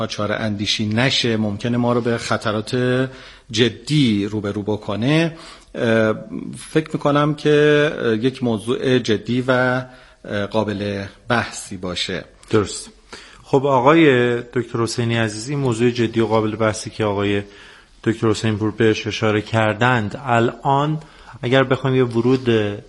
ناچار اندیشی نشه، ممکنه ما رو به خطرات جدی روبرو بکنه، فکر میکنم که یک موضوع جدی و قابل بحثی باشه. درست. خب آقای دکتر حسینی عزیزی، موضوع جدی و قابل بحثی که آقای دکتر حسین پور بهش اشاره کردند، الان اگر بخوایم یه ورود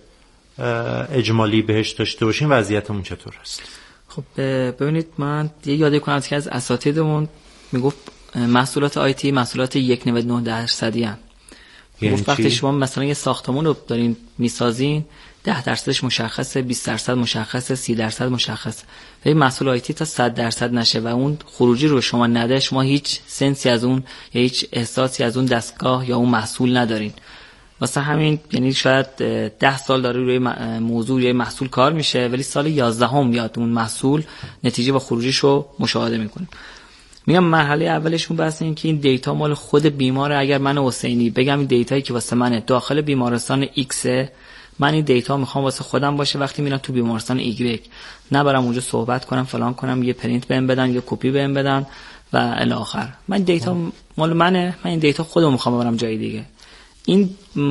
اجمالی بهش داشته باشیم وضعیتمون چطور است؟ خب ببینید، من یه یاد کنم که از اساتیدمون میگفت محصولات آیتی محصولات 1.9% ان. گفت وقتی شما مثلا یه ساختمون رو دارین میسازین 10% مشخصه، 20% مشخصه، 30% مشخصه. ولی محصول آیتی تا 100% نشه و اون خروجی رو شما نده، شما هیچ سنسی از اون یا هیچ احساسی از اون دستگاه یا اون محصول ندارین. واسه همین یعنی شاید 10 سال داره روی موضوع روی محصول کار میشه، ولی سال 11 میاد اون محصول نتیجه و خروجیشو مشاهده میکنیم. میگم مرحله اولشون بحث این که این دیتا مال خود بیماره. اگر من حسینی بگم این دیتایی که واسه منه داخل بیمارستان ایکس، من این دیتا میخوام واسه خودم باشه، وقتی میرم تو بیمارستان ایگرگ نبرم اونجا صحبت کنم فلان کنم، یه پرینت بهم بدن یه کپی بهم بدن و الی آخر. من دیتا مال منه، من این دیتا خودم میخوام ببرم جای دیگه. این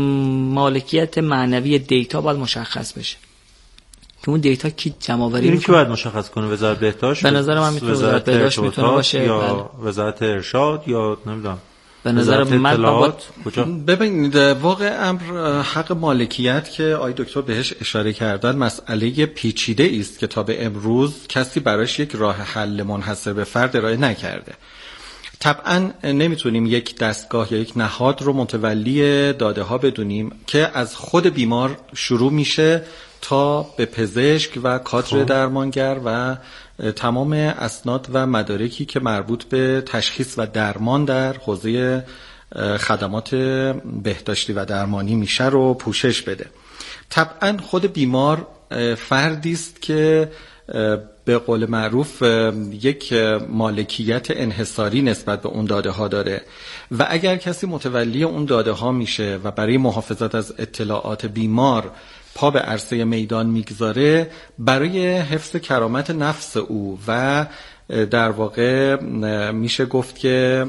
مالکیت معنوی دیتا باید مشخص بشه که اون دیتا کی جمع آوری میکنه. کی باید مشخص کنه؟ وزارت بهداشت؟ به نظر من میتونه وزارت بهداشت میتونه باشه، یا وزارت ارشاد، یا نمیدونم به نظر من کجا. ببینید، واقع امر حق مالکیت که آقای دکتر بهش اشاره کردن مسئله پیچیده است که تا به امروز کسی براش یک راه حل منحصر به فرد ارائه نکرده. طبعا نمیتونیم یک دستگاه یا یک نهاد رو متولی داده ها بدونیم که از خود بیمار شروع میشه تا به پزشک و کادر درمانگر و تمام اسناد و مدارکی که مربوط به تشخیص و درمان در حوزه خدمات بهداشتی و درمانی میشه رو پوشش بده. طبعا خود بیمار فردی است که به قول معروف یک مالکیت انحصاری نسبت به اون داده ها داره و اگر کسی متولی اون داده ها میشه و برای محافظت از اطلاعات بیمار پا به عرصه میدان میگذاره، برای حفظ کرامت نفس او و در واقع میشه گفت که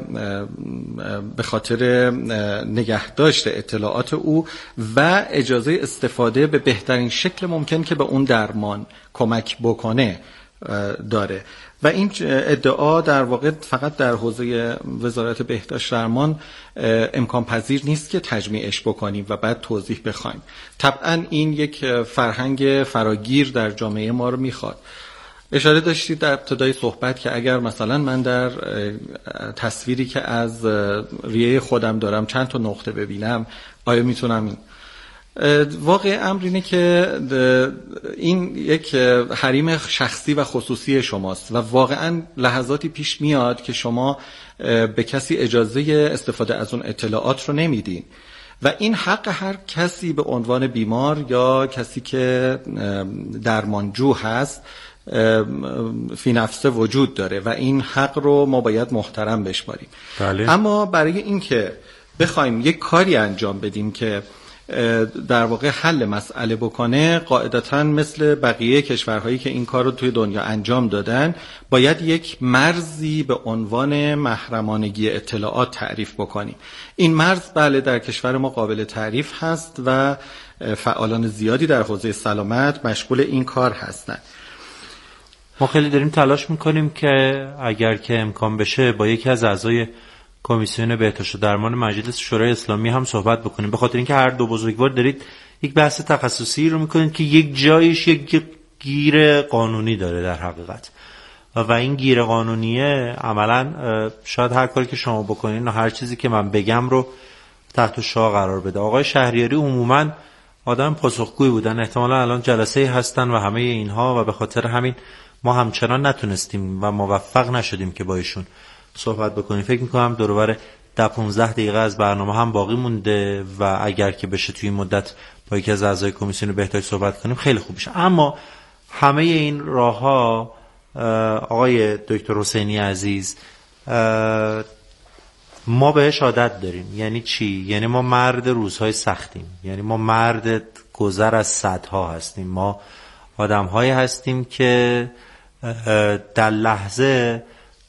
به خاطر نگهداشت اطلاعات او و اجازه استفاده به بهترین شکل ممکن که به اون درمان کمک بکنه داره. و این ادعا در واقع فقط در حوزه وزارت بهداشت درمان امکان پذیر نیست که تجمیعش بکنیم و بعد توضیح بخوایم. طبعا این یک فرهنگ فراگیر در جامعه ما رو میخواد. اشاره داشتید در ابتدای صحبت که اگر مثلا من در تصویری که از ریه خودم دارم چند تا نقطه ببینم، آیا میتونم این واقع امر اینه که این یک حریم شخصی و خصوصی شماست و واقعا لحظاتی پیش میاد که شما به کسی اجازه استفاده از اون اطلاعات رو نمیدین و این حق هر کسی به عنوان بیمار یا کسی که درمانجو هست فی نفسه وجود داره و این حق رو ما باید محترم بشماریم. بله. اما برای اینکه بخوایم یک کاری انجام بدیم که در واقع حل مسئله بکنه، قاعدتاً مثل بقیه کشورهایی که این کار رو توی دنیا انجام دادن باید یک مرزی به عنوان محرمانگی اطلاعات تعریف بکنیم. این مرز بله در کشور ما قابل تعریف هست و فعالان زیادی در حوزه سلامت مشغول این کار هستند. ما خیلی داریم تلاش میکنیم که اگر که امکان بشه با یکی از اعضای کمیسیون بهداشت و درمان مجلس شورای اسلامی هم صحبت بکنیم، به خاطر اینکه هر دو بزرگوار دارید یک بحث تخصصی رو میکنید که یک جایش یک گیر قانونی داره در حقیقت و این گیر قانونیه عملا شاید هر کاری که شما بکنین و هر چیزی که من بگم رو تحت شعاع قرار بده. آقای شهریاری عموما آدم پاسخگوی بودن، احتمالا الان جلسه هستن و همه اینها و به خاطر همین ما همچنان نتونستیم و موفق نشدیم که با ایشون صحبت بکنیم. فکر میکنم دور و بر 10-15 دقیقه از برنامه هم باقی مونده و اگر که بشه توی این مدت با یکی از اعضای کمیسیون بهداشت صحبت کنیم خیلی خوب میشه. اما همه این راهها آقای دکتر حسینی عزیز ما بهش عادت داریم. یعنی چی؟ یعنی ما مرد روزهای سختیم، یعنی ما مرد گذر از صدها هستیم، ما آدم‌هایی هستیم که در لحظه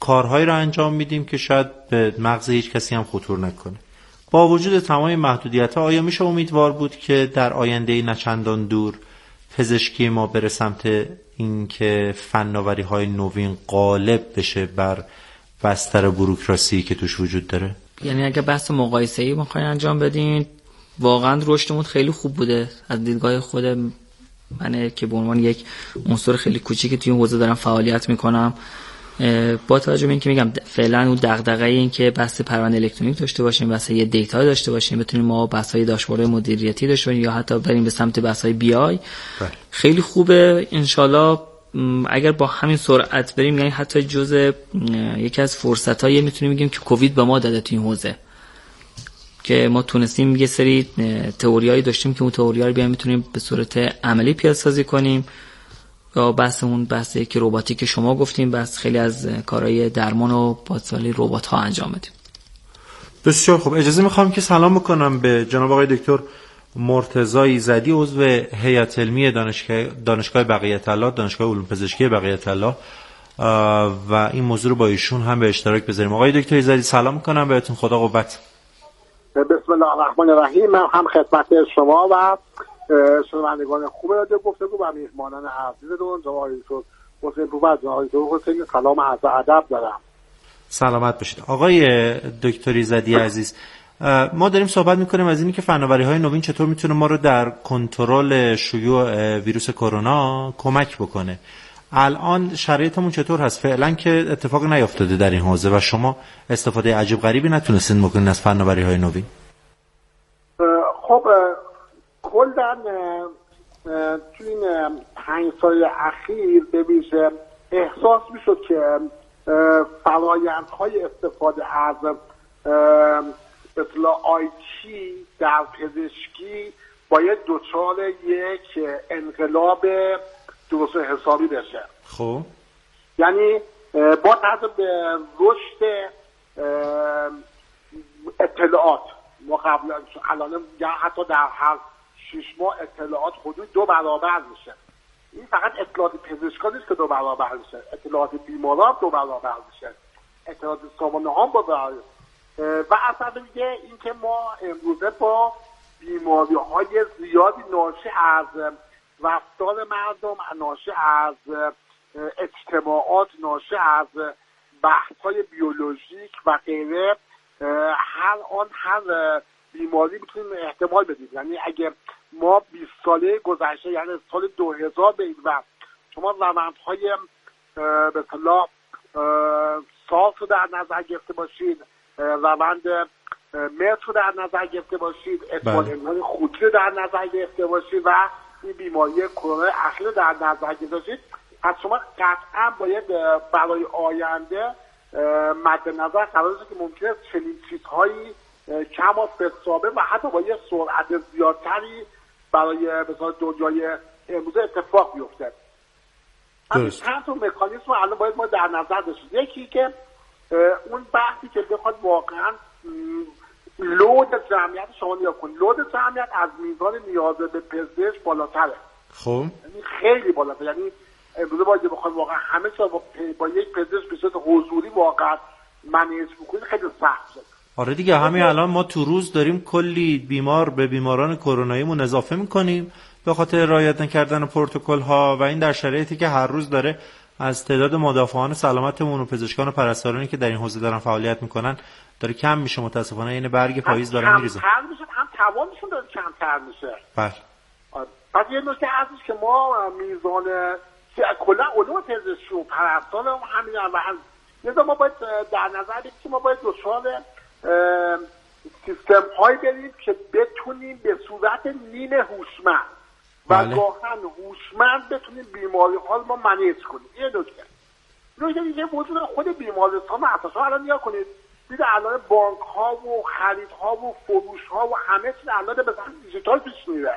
کارهایی را انجام میدیم که شاید به مغز هیچ کسی هم خطور نکنه. با وجود تمام محدودیت‌ها آیا میشه امیدوار بود که در آینده نچندان دور پزشکی ما بره سمت اینکه فناوری‌های نوین غالب بشه بر بستر بوروکراسی که توش وجود داره؟ یعنی اگه بحث مقایسه‌ای بخواید انجام بدین، واقعا رشدمون خیلی خوب بوده. از دیدگاه خود من که به عنوان یک عنصر خیلی کوچیکی توی این حوزه دارم فعالیت میکنم، با توجه به اینکه میگم فعلا اون دغدغه این که بحث پرونده الکترونیک داشته باشیم، بحث یه دیتا داشته باشیم، بتونیم ما بحث‌های داشبورد مدیریتی داشته باشیم یا حتی بریم به سمت بحث‌های بی آی، خیلی خوبه. انشالله اگر با همین سرعت بریم، یعنی حتی جزء یکی از فرصت‌های میتونیم بگیم که کووید به ما داده توی این حوزه، که ما تونستیم یه سری تئوریایی داشتیم که اون تئوری‌ها رو بیایم میتونیم به صورت عملی پیاده‌سازی کنیم. یا بحث که رباتیک که شما گفتیم، بس خیلی از کارهای درمان و پاسداری ربات‌ها انجام بدیم. بسیار خوب. اجازه میخوام که سلام بکنم به جناب آقای دکتر مرتضی ایزدی، عضو هیئت علمی دانشگاه بقیت‌الله، دانشگاه علوم پزشکی بقیت‌الله، و این موضوع رو با ایشون هم به اشتراک بذاریم. آقای دکتر ایزدی سلام میکنم بهتون، خدا قوت. بسم الله الرحمن الرحیم. من هم خدمت شما و شنوندگان خوب رادیو گفتگو و میهمانان عزیزتون جناب آقای دکتر حسین پور و جناب آقای حسین سلام عرض ادب دارم. سلامت باشید. آقای دکتر ایزدی عزیز، ما داریم صحبت میکنیم از اینی که فناوری‌های نوین چطور میتونه ما رو در کنترل شیوع ویروس کرونا کمک بکنه. الان شرایطمون چطور هست؟ فعلا که اتفاق نیافتاده در این حوزه و شما استفاده عجیب غریبی نتونستین بکنین از فناوری‌های نوین. خب کلاً تو این 5 سال اخیر به ویژه احساس میشد که فرآیندهای استفاده از اصطلاح آیتی در پزشکی باید دچار یک انقلاب درست حسابی بشه. خب یعنی با توجه به رشد اطلاعات، ما قبل الان حتی در هر 6 ماه اطلاعات حدود 2 برابر میشه. این فقط اطلاعات پزشکان نیست که 2 برابر میشه، اطلاعات بیماران 2 برابر میشه، اطلاعات سامانه ها با و اصلا دیگه این که ما امروزه با بیماری های زیادی ناشی از رفتار مردم، ناشی از اجتماعات، ناشی از بحث های بیولوژیک و غیره، هر بیماری میتونیم احتمال بدیم. یعنی اگه ما 20 ساله گذشته، یعنی سال 2000 برید و شما روندهای به اصطلاح سارس رو در نظر گرفته باشید، روند مرس رو در نظر گرفته باشید، اطلاعات خودی رو در نظر گرفته باشید و این بیماری کرونا اخیر رو در نظر گرفته باشید، پس شما قطعا باید برای آینده مد نظر قرار که ممکنه چنین چیزهایی کم و فسابه و حتی با یه سرعت زیادتری برای مثلا دنیای امروز اتفاق بیفته. چند تا مکانیزم الان باید ما در نظر داشتیم. یکی که اون بحثی که بخواد واقعا لود جمعیت شما نیا کن، لود جمعیت از میزان نیاز به پزشک بالاتره. خب یعنی خیلی بالاتره. یعنی امروز باید بخواد واقعا همه چیز با یک پزشک به صورت حضوری واقعا منیج بکنید، خیلی سخت شد. آره دیگه، همین الان ما تو روز داریم کلی بیمار به بیماران کروناییمون اضافه میکنیم به خاطر رعایت نکردن پروتکل ها، و این در شرایطی که هر روز داره از تعداد مدافعان سلامتمون و پزشکان و پرستارانی که در این حوزه دارن فعالیت میکنن داره کم میشه. متاسفانه این برگ پاییز داره میریزه، هم توانشون داره کمتر میشه. بله. پس یه نکته هستش که ما میزان کلا علوم پزشکی و پرستار همین و لذا ما باید در نظر بگیریم که ما باید دچار سیستم هایی بریم که بتونیم به صورت نیمه هوشمند و گاهن هوشمند بتونیم بیماری ها رو ما منیج کنیم. یه نکته دیگه وجود خود بیمارستان اساسا الان نیا کنید، دید الان بانک ها و خرید ها و فروش ها و همه چیز الان به صورت دیجیتال پیش میره.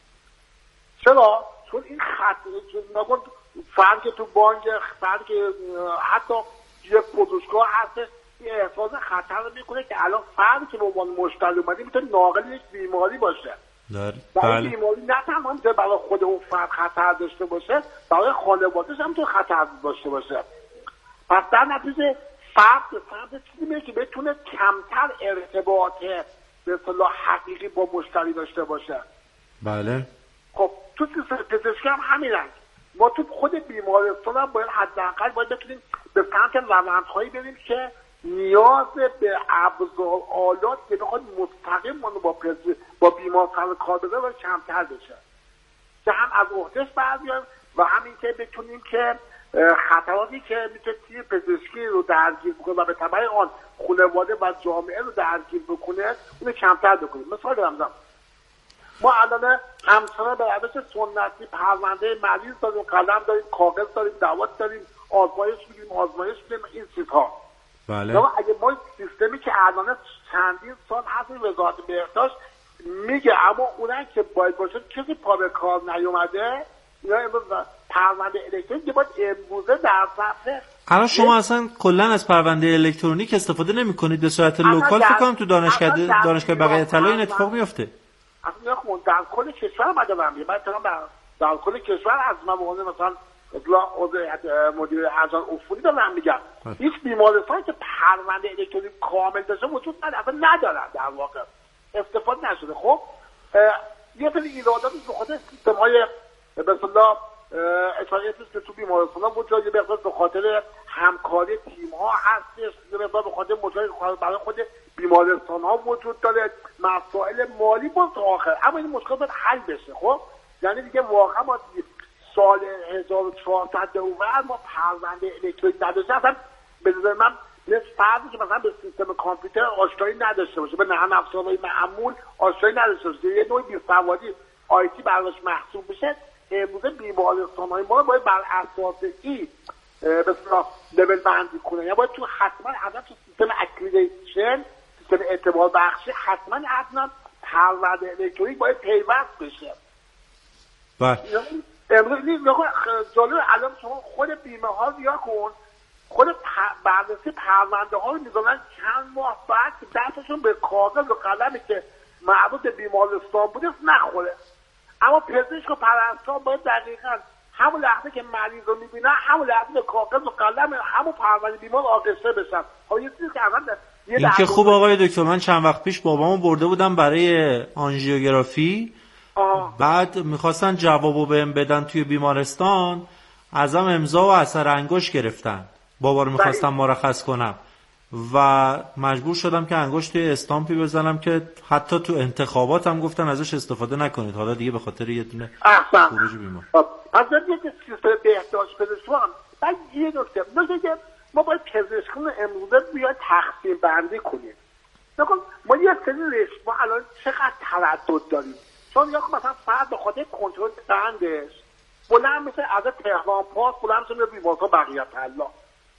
چرا؟ چون این خط نگون فرق تو بانک، فرق حتی یک فروشگاه هست، این احساس خطر رو میکنه که الان فردی که به عنوان مشتری اومده میتونه ناقل یک بیماری باشه. برای بیماری نه تنها میتونه برای خود اون فرد خطر داشته باشه، برای خانواده‌اش هم میتونه خطر داشته باشه. پس در نتیجه فرد به سمت چیزی میره که بتونه کمتر ارتباط به اصطلاح حقیقی با مشتری داشته باشه. بله. خب تو سیستم پزشکی هم همینن. ما تو خود بیمارستان هم باید حداقل بتونیم به سمت روندهایی بریم که نیاز به ابزار آلات که بخواد مستقیم با بیمار سر کار بذاره و کمتر بشه که هم از عهدهش برمیایم و همین که بتونیم که خطراتی که میتونه تیم پزشکی رو درگیر بکنه و به تبع آن خانواده و جامعه رو درگیر بکنه اونو کمتر بکنیم. مثال بزنم، ما الان همچنان به روش سنتی پرونده مریض داریم، قلم داریم، کاغذ داریم، دوات داریم، آزمایش میگیریم، این چیزها. بله. اگه ما سیستمی که الان چندین سال هست وزارت بهداشت میگه اما اونن که باید باشه کسی پا به کار نیومده، یا امروز پرونده الکترونیک باید امروزه در صفحه. الان شما اصلا کلا از پرونده الکترونیک استفاده نمی‌کنید به صورت لوکال؟ فکر کنم تو دانشگاه بقیه طلا این اتفاق میفته. اصلا خود در کل کشور مدام میگه من در کل کشور از من مثلا مدیر ارزان افولی دارم میگم هیچ بیمارستانی که پرونده الکترونیک کامل داشته وجود نداره، در واقع استفاده نشده. خب یه سری ایرادات به خاطر سیستم‌های به اصطلاح اشاره‌ای که تو بیمارستان‌ها وجود داره، به خاطر همکاری تیم‌ها هستش، به خاطر مشکل برای خود بیمارستان‌ها وجود داره، مسائل مالی با آخر، اما این مشکل باید حل بشه. خب یعنی دیگه واقعا ما سال 1400 به اونور ما پرونده الکترونیک نداشته، اصلا به نظر من مثل فردی که مثلا به سیستم کامپیوتر آشنایی نداشته باشه، به نرم افزارهای معمول آشنایی نداشته باشه، یه نوع بی‌سوادی آیتی براش محسوب بشه. امروزه بیمارستان‌های ما باید بر اساس این به اصطلاح لول بندی کنه، یا باید تو حتما تو سیستم اکریدیشن، سیستم اعتبار بخشی حتما پرونده الکترونیک باید پیوست بشه. بله. امروز جالب الان شما خود بیمه ها ریا کن، خود بررسی پرونده ها رو میذارن چند ماه بعد که دستشون به کاغذ و قلمی که مربوط به بیمارستان بوده نخوره. اما پزشک و پرستار باید دقیقاً همون لحظه که مریض رو میبینن همون لحظه به کاغذ و قلم همون پرونده بیمار آغشته بشن. یه چیزی که اول این که خوب آقای دکتر، من چند وقت پیش بابامو برده بودم برای آنژیوگرافی، بعد میخواستن جوابو بهم بدن توی بیمارستان، ازم امضا و اثر انگشت گرفتن، بابا رو میخواستم مرخص کنم و مجبور شدم که انگشت توی استامپی بزنم که حتی تو انتخاباتم گفتن ازش استفاده نکنید، حالا دیگه به خاطر یه دونه خروج بیمار. از یک سیستم بهداشت پزشکان بعد یه نکته که ما باید پزشکان امروزه بیاید تقسیم بندی کنیم. نکن ما یه سری رشته ما الان چقدر تردد داریم، چون یا مثلا فرد به خاطر کنترل قندش بلند میشه از تهران پاس بلند میشه به بیمارستان بقیت الله،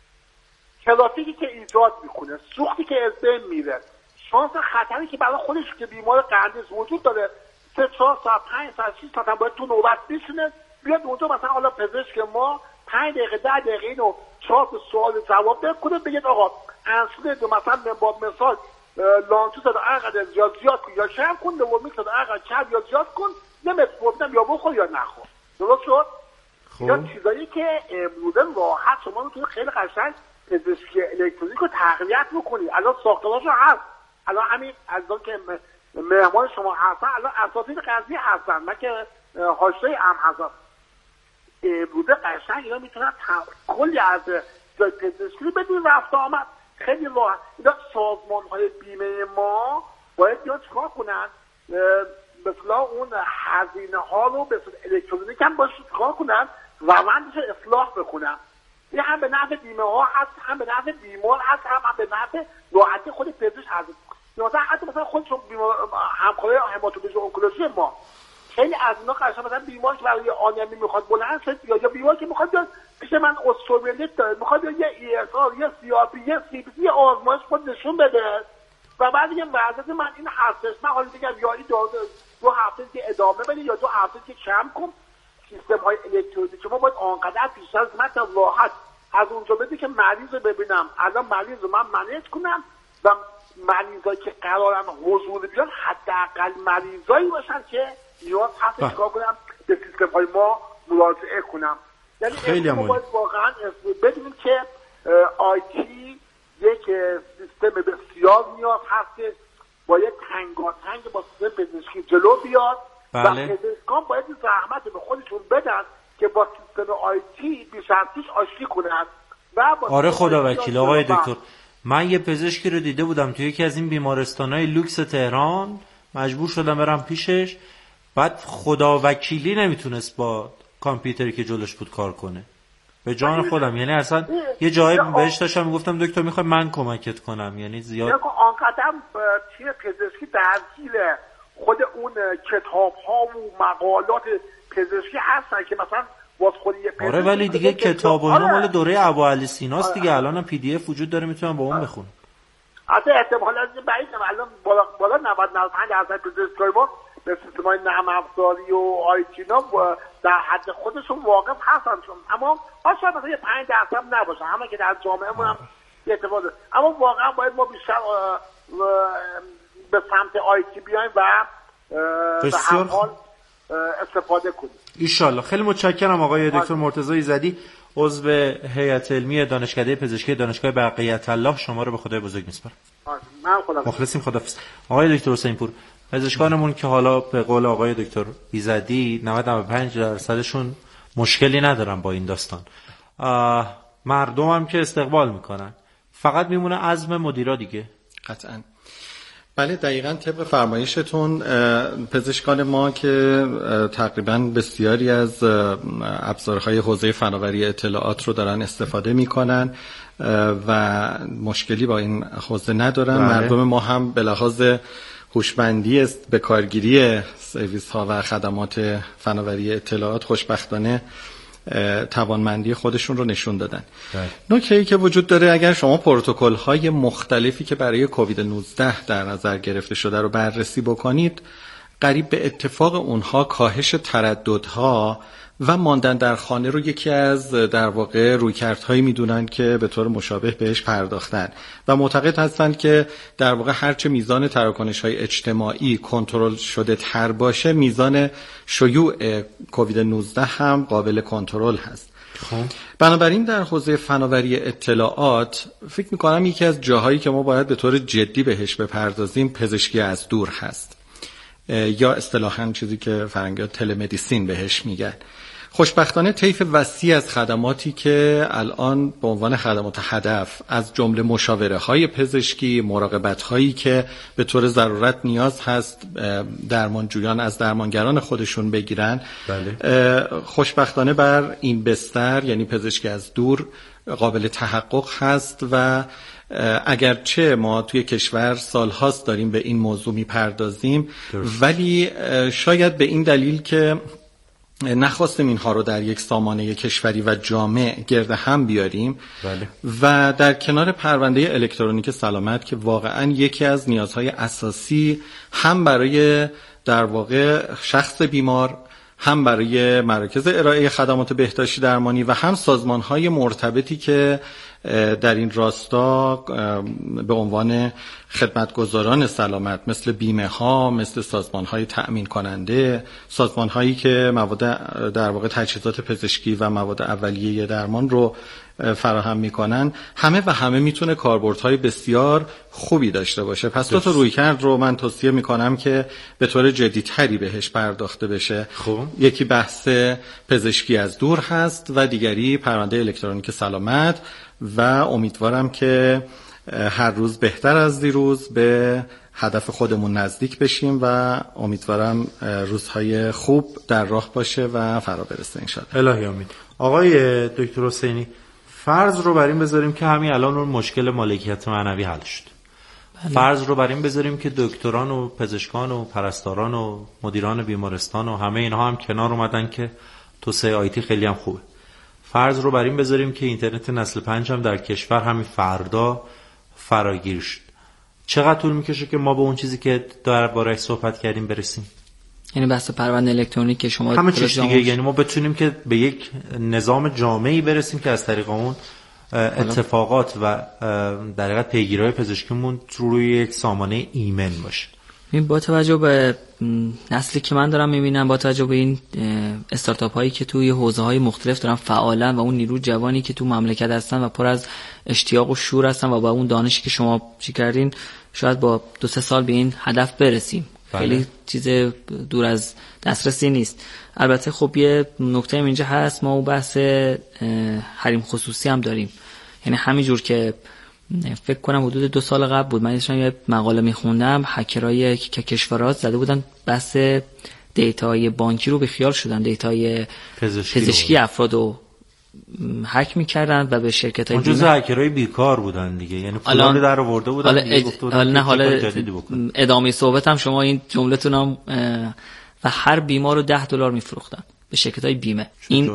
ترافیکی که ایجاد میکنه، سوختی که از بین میره، شانس خطری که برای خودش که بیمار قندش وجود داره 3 4 ساعت 5 ساعت 6 ساعت باید تو نوبت بشینه، بیاد اونجا مثلا حالا پزشک ما 5 دقیقه 10 دقیقه اینو 4 سوال جواب بده، بگید آقا انسولین دو مثلا با مثال لانچو داد انقدر زیاد کن یا کم کن، دومی داد انقدر کم یا زیاد کن، نمی‌فهمیدم یا بخور یا نخور. درست شد؟ یا چیزایی که امروزه راحت شما میتونید خیلی قشنگ پزشکی الکترونیک رو تقویت بکنید. الان ساختاراشو هست، الان همین از اون که مهمان شما هستن الان اساتید قضیه هستن، من که حاشیه هم هستم، امروزه قشنگ اینا میتونن کلی از پزشکی رو بدون رفت آمد خیلی راحت. اینا سازمان‌های بیمه ما باید یا چیکار کنن، مثلا اون هزینه ها رو به صورت الکترونیک هم باشه چیکار کنن، روندش رو اصلاح بکنن. این هم به نفع بیمه ها هست، هم به نفع بیمار هست، هم به نفع راحتی خود پزشک هست. مثلا خودشون همکارای هماتولوژی اونکولوژی ما خیلی از اینا قشنگ مثلا بیمار که برای آنمی میخواد بلند شه یا بیمار که میخواد پیش من استروملیت داره، میخواد یه ای‌اس-آر یا سی-آر-پی یا سی-پی آزمایش خود نشون بده و بعد دیگه وضعیت من این هستش، من حالا دیگه یا این 2 هفته که ادامه بده یا 2 هفته که کم کن. سیستم های الکترونیکی ما باید آنقدر پیشتر از من راحت از اونجا بده که مریض رو ببینم، الان مریض رو من منیج کنم و مریضایی که قرارن حضور بیان حداقل مریضایی باشن که نیاز هست چیکار کنم به سیستم های ما مراجعه کنم. یعنی خیلی ما باید واقعا بدونیم که آیتی یک سیستم بسیار نیاز هست، باید تنگاتنگ با سیستم پزشکی جلو بیاد. بله. و پزشکان باید زحمت به خودشون بدن که با سیستم آیتی بیش از پیش آشتی کنند. آره خدا وکیل آقای دکتر، من یه پزشکی رو دیده بودم توی یکی از این بیمارستان‌های لوکس تهران، مجبور شدم برم پیشش، بعد خدا وکیلی نمیتونست با کامپیوتری که جلوش بود کار کنه. به جان خودم، یعنی اصلا یه جایی بهش داشتم میگفتم دکتر میخوای من کمکت کنم، یعنی زیاد آنقدر تیم پزشکی درگیر خود اون کتاب ها و مقالات پزشکی هستن که مثلا آره ولی دیگه کتاب و اینا مال دوره ابوعلی سیناست دیگه، الان هم پی دی اف وجود داره میتونم با اون بخونم. حتی احتمالاً بعیدم الان بالا 90-95% پزشکای ما به سیستم‌های نرم افزاری و آیتینا در حد خودشون واقف هستن، اما شاید مثلا 5% نباشه، همه که در جامعهمون هم اتفاق داره. اما واقعا باید ما بیشتر به سمت آیتی بیایم و به هر حال استفاده کنیم. ایشالله. خیلی متشکرم آقای دکتر مرتضی ایزدی، عضو هیئت علمی دانشکده پزشکی دانشگاه بقیت الله. شما رو به خدای بزرگ میسپارم. من مخلصیم. خداحافظ. آقای دکتر حسین پور، پزشکانمون که حالا به قول آقای دکتر ایزدی 95%شون مشکلی ندارن با این داستان، مردم هم که استقبال میکنن، فقط میمونه عزم مدیرا دیگه. قطعاً. بله دقیقاً طبق فرمایشتون پزشکان ما که تقریباً بسیاری از ابزارهای حوزه فناوری اطلاعات رو دارن استفاده میکنن و مشکلی با این حوزه ندارن. مردم ما هم به لحاظ هوشمندی است به کارگیری سرویس ها و خدمات فناوری اطلاعات خوشبختانه توانمندی خودشون رو نشون دادن. نکته‌ای که وجود داره، اگر شما پروتکل‌های مختلفی که برای کووید 19 در نظر گرفته شده رو بررسی بکنید، قریب به اتفاق اونها کاهش ترددها و ماندن در خانه رو یکی از در واقع رویکردهایی میدونن که به طور مشابه بهش پرداختن و معتقد هستند که در واقع هرچه میزان تراکنش‌های اجتماعی کنترل شده تر باشه، میزان شیوع کووید 19 هم قابل کنترل هست. بنابراین در حوزه فناوری اطلاعات فکر می‌کنم یکی از جاهایی که ما باید به طور جدی بهش بپردازیم پزشکی از دور هست، یا اصطلاحاً چیزی که فرنگی‌ها تلمدیسین بهش میگن. خوشبختانه طیف وسیع از خدماتی که الان به عنوان خدمات هدف، از جمله مشاوره های پزشکی، مراقبت هایی که به طور ضرورت نیاز هست درمانجویان از درمانگران خودشون بگیرن، بله. خوشبختانه بر این بستر یعنی پزشکی از دور قابل تحقق هست و اگرچه ما توی کشور سالهاست داریم به این موضوع میپردازیم، ولی شاید به این دلیل که نخواستیم اینها رو در یک سامانه کشوری و جامع گرد هم بیاریم، بله. و در کنار پرونده الکترونیک سلامت که واقعا یکی از نیازهای اساسی هم برای در واقع شخص بیمار، هم برای مراکز ارائه خدمات بهداشتی درمانی و هم سازمان‌های مرتبطی که در این راستا به عنوان خدمتگزاران سلامت مثل بیمه ها، مثل سازمان های تأمین کننده، سازمان هایی که مواد در واقع تجهیزات پزشکی و مواد اولیه درمان رو فراهم میکنن، همه میتونه کاربردهای بسیار خوبی داشته باشه. پس دو تا رویکرد رو من توصیه میکنم که به طور جدی‌تری بهش پرداخته بشه. یکی بحث پزشکی از دور هست و دیگری پرونده الکترونیک سلامت و امیدوارم که هر روز بهتر از دیروز به هدف خودمون نزدیک بشیم و امیدوارم روزهای خوب در راه باشه و فرا برسه انشاءالله. الهی آمین. آقای دکتر حسینی، فرض رو بر این بذاریم که همین الان اون مشکل مالکیت معنوی حل شد. بله. فرض رو بر این بذاریم که دکتران و پزشکان و پرستاران و مدیران بیمارستان و همه اینها هم کنار اومدن که توسعه آیتی خیلی هم خوبه. فرض رو بر این بذاریم که اینترنت نسل 5 هم در کشور همین فردا فراگیر شد. چقدر طول میکشه که ما به اون چیزی که درباره‌اش صحبت کردیم برسیم؟ یعنی بحث پرونده الکترونیک که شما همه چیز دیگه، یعنی ما بتونیم که به یک نظام جامعی برسیم که از طریق اون اتفاقات و در حقیقت پیگیری‌های پزشکیمون روی یک سامانه ایمن باشه. با توجه به نسلی که من دارم میبینم، با توجه به این استارتاپ هایی که توی حوزه های مختلف دارن فعالن و اون نیرو جوانی که تو مملکت هستن و پر از اشتیاق و شور هستن و با اون دانشی که شما چی کردین شاید با 2-3 سال به این هدف برسیم. خیلی چیز دور از دسترسی نیست. البته خب یه نکته اینجا هست، ما اون بحث حریم خصوصی هم داریم. یعنی همینجور که فکر کنم حدود 2 سال قبل بود من یه مقاله میخوندم، هکرای کشورات زده بودن بحث دیتای بانکی رو بیخیال شدن، دیتای پزشکی افرادو هک میکردن و به شرکت‌های بیمه. جزء هکرای بیکار بودن دیگه، یعنی پولا رو در آورده بودن حالا ادامه صحبت هم شما این جمله‌تونم و هر بیمار رو $10 میفروختن به شرکت‌های بیمه.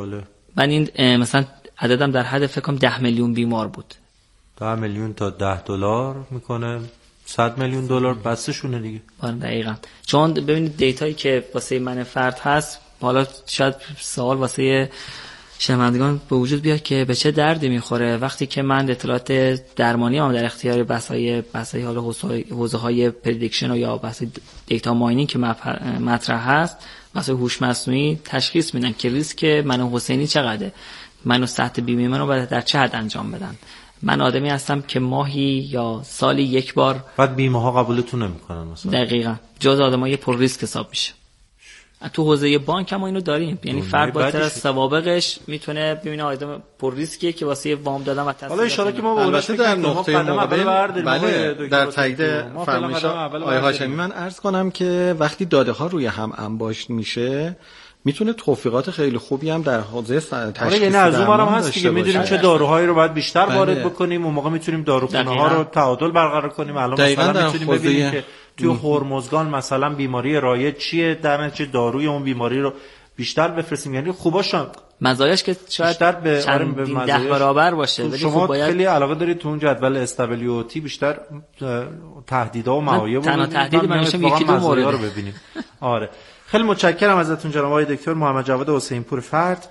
این مثلا عددم در حد فکر کنم 10 میلیون بیمار بود. 10 میلیون تا $10 میکنه 100 میلیون دلار بسشونه دیگه. دقیقاً. چون ببینید دیتایی که واسه من فرد هست، حالا شاید سوال واسه شنوندگان به وجود بیاد که به چه دردی میخوره وقتی که من اطلاعات درمانی هم در اختیار بحث‌های حالا حوزه‌های پردیکشن یا بحث دیتا ماینینگ که مطرح هست، واسه هوش مصنوعی تشخیص میدن که ریسک من و حسینی چقدره، منو سطح بیمه منو باید در چه حد انجام بدن. من آدمی هستم که ماهی یا سالی 1 بار بعد بیمه ها قبولتون نمیکنن مثلا. دقیقاً. جز آدمای پر ریسک حساب میشه. تو حوزه بانک هم اینو داریم، یعنی فرد با از سوابقش میتونه ببینه آدم پر ریسکیه که واسه وام دادن و حالا ان شاءالله که ما البته در نقطه مقابل بله در تایید فرمایش آقای هاشمی من عرض کنم که وقتی داده ها روی هم انباشت میشه میتونه توفیقات خیلی خوبی هم در حوزه تشخیص یعنی از اون هم هست که میدونیم چه داروهایی رو باید بیشتر وارد بکنیم، اون موقع میتونیم داروخونه ها رو تعادل برقرار کنیم. الان مثلا میتونیم ببینیم که توی هرمزگان مثلا بیماری رایج چیه، در نتیجه داروی اون بیماری رو بیشتر بفرستیم. یعنی خوباش مزایاش که شاید به 10 برابر باشه، ولی شما باید خیلی علاقه دارید تو اون جدول استابیلیتی بیشتر تهدیدها و معایب تنها تهدید من میشه 1-2 مورد رو ببینیم. آره خیلی متشکرم ازتون جناب آقای دکتر محمد جواد حسین پور فرد،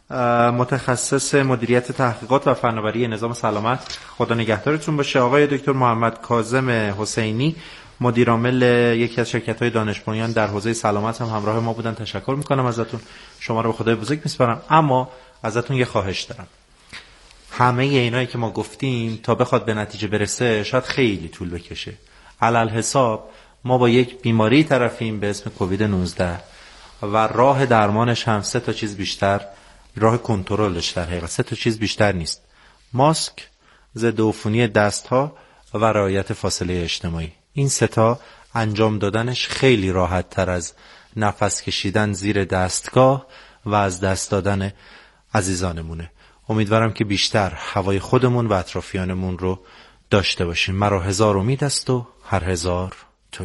متخصص مدیریت تحقیقات و فناوری نظام سلامت. خدا نگهدارتون باشه. آقای دکتر محمد کاظم حسینی، مدیر عامل یکی از شرکت‌های دانش بنیان در حوزه سلامت هم همراه ما بودن. تشکر میکنم ازتون، شما رو به خدای بزرگ میسپارم. اما ازتون یه خواهش دارم، همه اینایی که ما گفتیم تا بخواد به نتیجه برسه شاید خیلی طول بکشه. علل حساب ما با یک بیماری طرفیم به اسم کووید 19 و راه درمانش هم 3 تا چیز بیشتر، راه کنترلش در حقیقت 3 تا چیز بیشتر نیست: ماسک، ضد عفونی دست‌ها و رعایت فاصله اجتماعی. این 3 تا انجام دادنش خیلی راحت تر از نفس کشیدن زیر دستگاه و از دست دادن عزیزانمونه. امیدوارم که بیشتر هوای خودمون و اطرافیانمون رو داشته باشیم. مرا 1000 امید است و هر 1000 توی.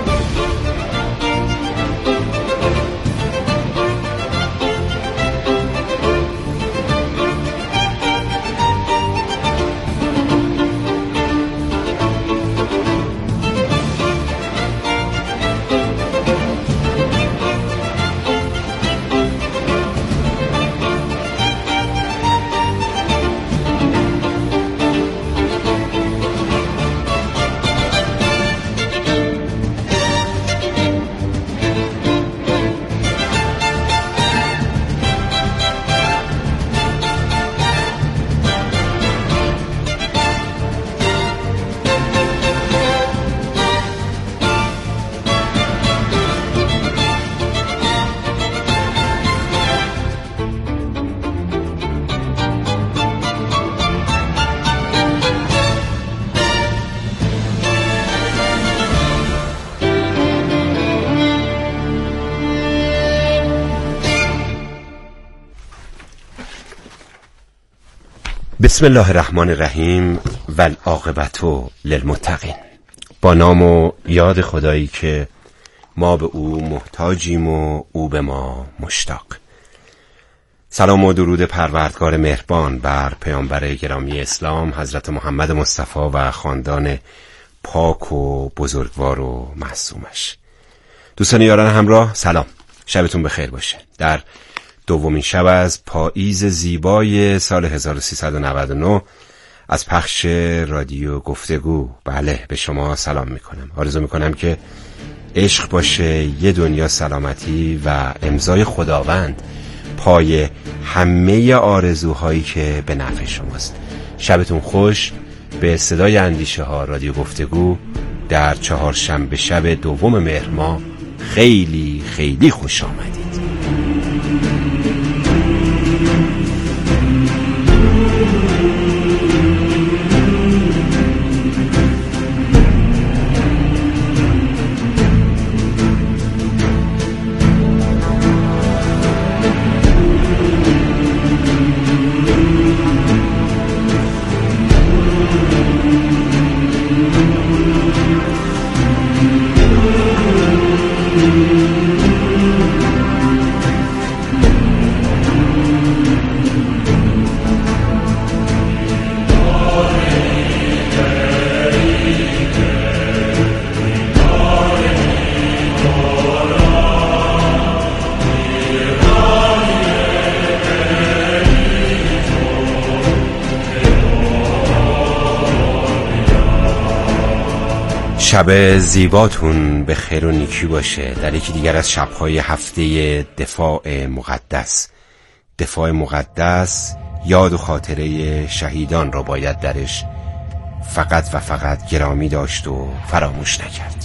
بسم الله الرحمن الرحیم و العاقبت للمتقین. با نام و یاد خدایی که ما به او محتاجیم و او به ما مشتاق. سلام و درود پروردگار مهربان بر پیامبر گرامی اسلام حضرت محمد مصطفی و خاندان پاک و بزرگوار و معصومش. دوستان یاران همراه، سلام، شبتون بخیر باشه. در دومین شب از پاییز زیبای سال 1399 از پخش رادیو گفتگو بله به شما سلام میکنم. آرزو میکنم که عشق باشه، یه دنیا سلامتی و امضای خداوند پای همه آرزوهایی که به نفع شماست. شبتون خوش. به صدای اندیشه ها رادیو گفتگو در چهارشنبه شب 2 مهر ماه خیلی خیلی خوش آمدید. شب زیباتون به خیر و نیکی باشه در یکی دیگر از شب‌های هفته دفاع مقدس. دفاع مقدس یاد و خاطره شهیدان را باید درش فقط و فقط گرامی داشت و فراموش نکرد.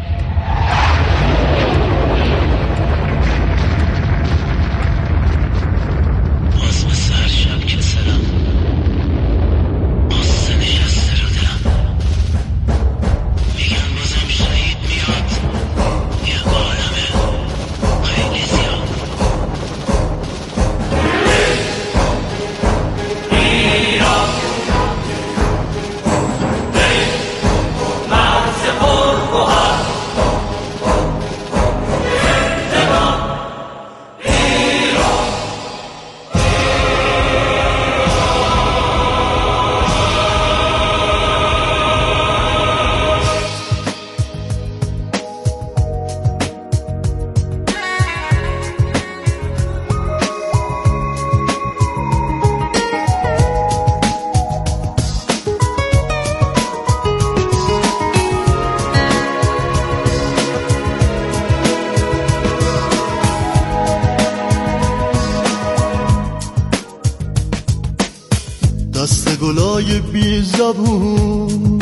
دست گلای بی زبون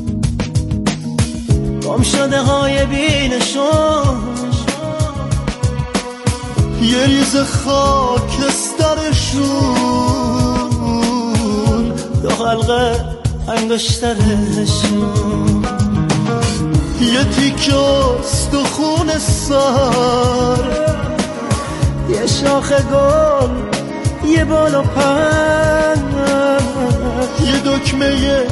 گم شده های بی نشان، یه ریز خاکسترشون دو حلقه انگشترشون، یه تیکه استخون سر، یه شاخ گل، یه بال و پر، یه دکمه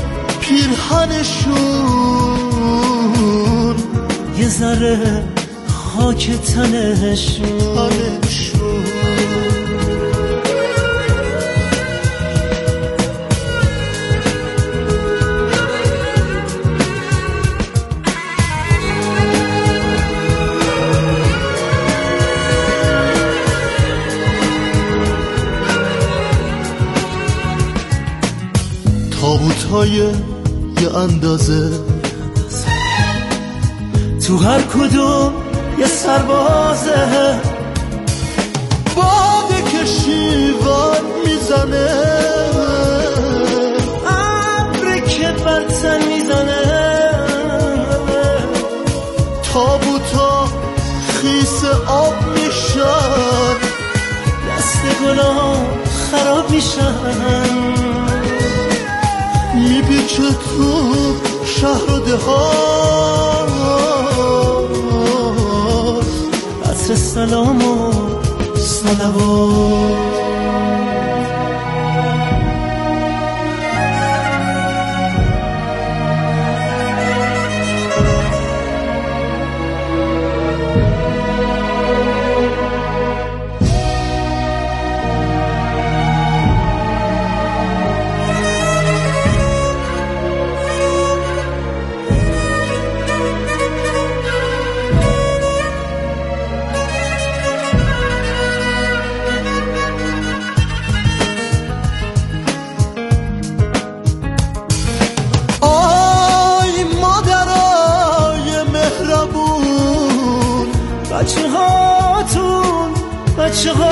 پیرهنشون، یه ذره خاک تنشون. تابوت‌های یه اندازه، تو هر کدوم یه سربازه، باده که شیوان میزنه، ابری که برتن میزنه، تابوتا خیس آب میشن، دست گلان خراب میشن، میپیچه تو شهر و دهات، عصر سلام و صلوات. بچه ها